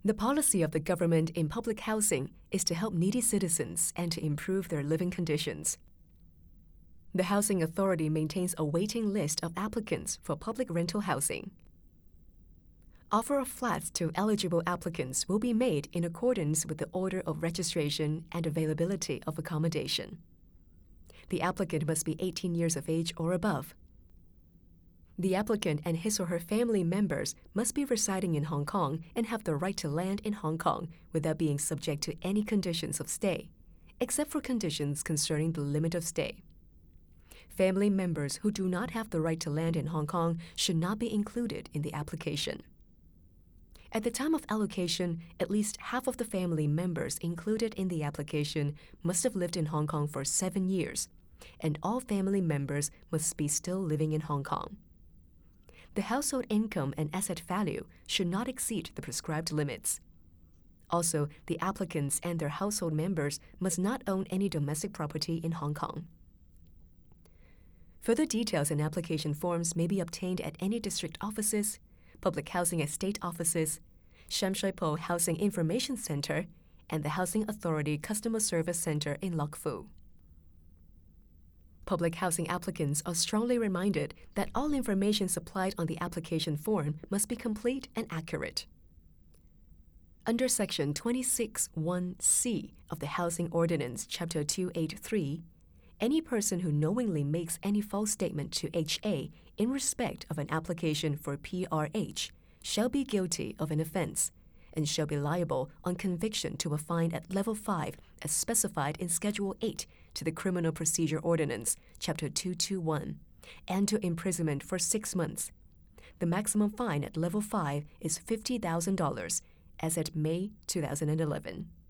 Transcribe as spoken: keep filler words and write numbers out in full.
The policy of the government in public housing is to help needy citizens and to improve their living conditions. The Housing Authority maintains a waiting list of applicants for public rental housing. Offer of flats to eligible applicants will be made in accordance with the order of registration and availability of accommodation. The applicant must be eighteen years of age or above. The applicant and his or her family members must be residing in Hong Kong and have the right to land in Hong Kong without being subject to any conditions of stay, except for conditions concerning the limit of stay. Family members who do not have the right to land in Hong Kong should not be included in the application. At the time of allocation, at least half of the family members included in the application must have lived in Hong Kong for seven years, and all family members must be still living in Hong Kong. The household income and asset value should not exceed the prescribed limits. Also, the applicants and their household members must not own any domestic property in Hong Kong. Further details and application forms may be obtained at any district offices, public housing estate offices, Sham Shui Po Housing Information Center, and the Housing Authority Customer Service Center in Lok Fu. Public housing applicants are strongly reminded that all information supplied on the application form must be complete and accurate. Under Section twenty-six one C of the Housing Ordinance, Chapter two eighty-three, any person who knowingly makes any false statement to H A in respect of an application for P R H shall be guilty of an offense and shall be liable on conviction to a fine at Level five as specified in Schedule eight to the Criminal Procedure Ordinance, Chapter two twenty-one, and to imprisonment for six months. The maximum fine at Level five is fifty thousand dollars, as at May two thousand eleven.